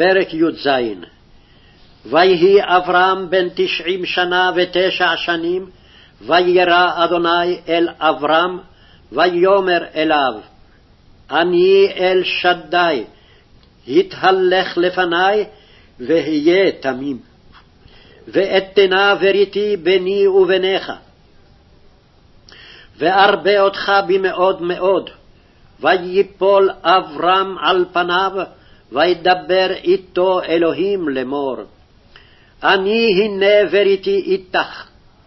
פרק י"ז. ויהי אברהם בן 90 שנה ו9 שנים, וירא אדוני אל אברהם, ויאמר אליו, אני אל שדי, התהלך לפני, והיה תמים, ואתנה בריתי ביני וביניך, וארבה אותך במאוד מאוד. ויפול אברהם על פניו, וידבר איתו אלוהים לאמור, אני הנה בריתי איתך,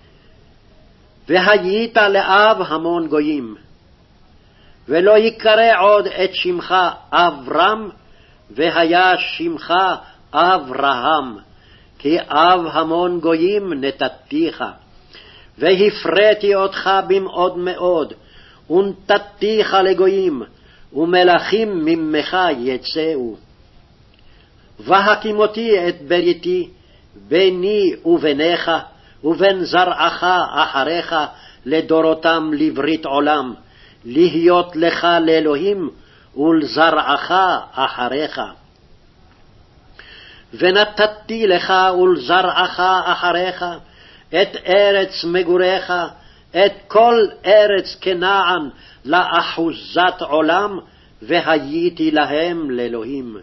והיית לאב המון גויים, ולא יקרא עוד את שמך אברהם, והיה שמך אברהם, כי אב המון גויים נתתיך, והפרתי אותך במאוד מאוד, ונתתיך לגויים, ומלכים ממך יצאו. והקימותי את בריתי ביני וביניך, ובין זרעך אחריך לדורותם לברית עולם, להיות לך לאלוהים ולזרעך אחריך. ונתתי לך ולזרעך אחריך את ארץ מגוריך, את כל ארץ כנען לאחוזת עולם, והייתי להם לאלוהים.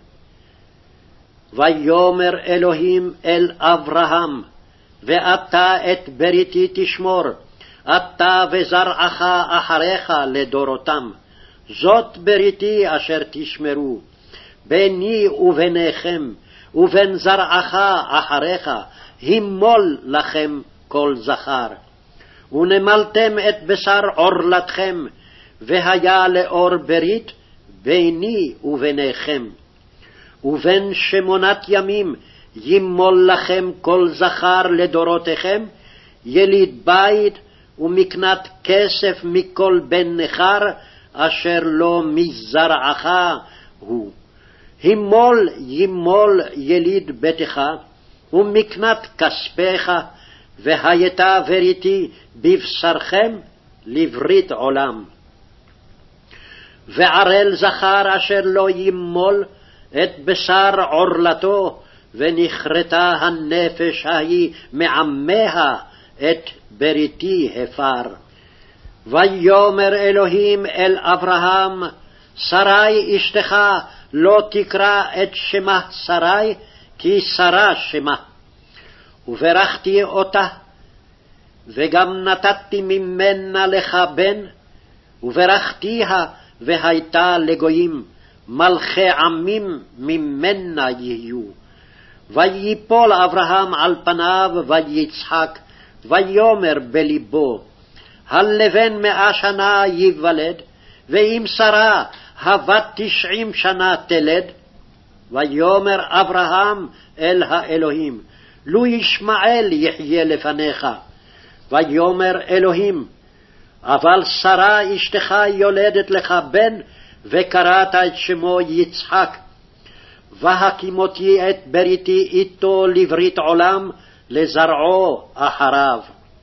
ויאמר אלוהים אל אברהם, ואתה את בריתי תשמור, אתה וזרעך אחריך לדורותם, זאת בריתי אשר תשמרו, ביני וביניכם, ובין זרעך אחריך, הימול לכם כל זכר. ונמלתם את בשר עורלתכם, והיה לאור ברית ביני וביניכם. ובין 8 ימים ימול לכם כל זכר לדורותיכם, יליד בית ומקנת כסף מכל בן נכר, אשר לא מזרעך הוא. הימול ימול יליד ביתך, ומקנת כספיך, והייתה בריתי בבשרכם לברית עולם. וערל זכר אשר לא ימול את בשר עורלתו, ונכרתה הנפש ההיא מעמיה, את בריתי הפר. ויאמר אלוהים אל אברהם, שרי אשתך לא תקרא את שמה שרי, כי שרה שמה. וברכתי אותה, וגם נתתי ממנה לך בן, וברכתיה והייתה לגויים, מלכי עמים ממנה יהיו. ויפול אברהם על פניו ויצחק, ויאמר בלבו, הלבן 100 שנה ייוולד, ואם שרה הבת 90 שנה תלד. ויאמר אברהם אל האלוהים, לו ישמעאל יחיה לפניך. ויאמר אלוהים, אבל שרה אשתך יולדת לך בן, וקראת את שמו יצחק. והקימותי את בריתי איתו לברית עולם, לזרעו אחריו.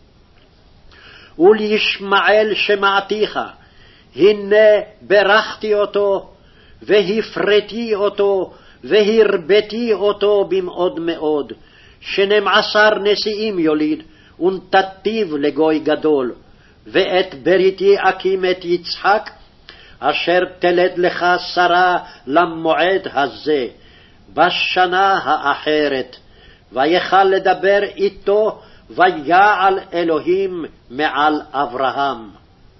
ולישמעאל שמעתיך, הנה ברכתי אותו, והפרתי אותו, והרביתי אותו במאוד מאוד, 12 נשיאים יוליד, ונתתיו לגוי גדול. ואת בריתי אקים את יצחק, אשר תלד לך שרה למועד הזה, בשנה האחרת. ויכל לדבר איתו, ויעל אלוהים מעל אברהם.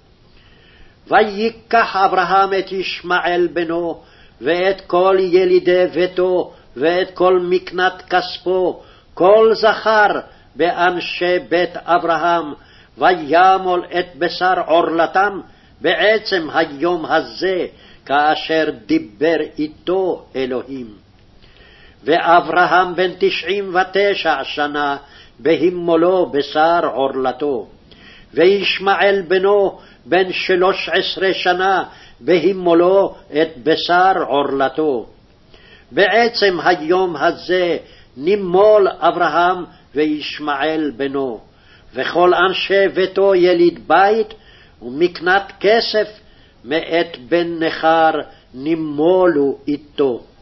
ויקח אברהם את ישמעאל בנו, ואת כל ילידי ביתו, ואת כל מקנת כספו, כל זכר באנשי בית אברהם, וימול את בשר עורלתם בעצם היום הזה, כאשר דיבר איתו אלוהים. ואברהם בן 99 שנה, בהימולו בשר עורלתו. וישמעאל בנו בן 13 שנה, בהימולו את בשר עורלתו. בעצם היום הזה נימול אברהם וישמעאל בנו, וכל אנשי ביתו יליד בית, ומקנת כסף מאת בן נכר נימולו איתו.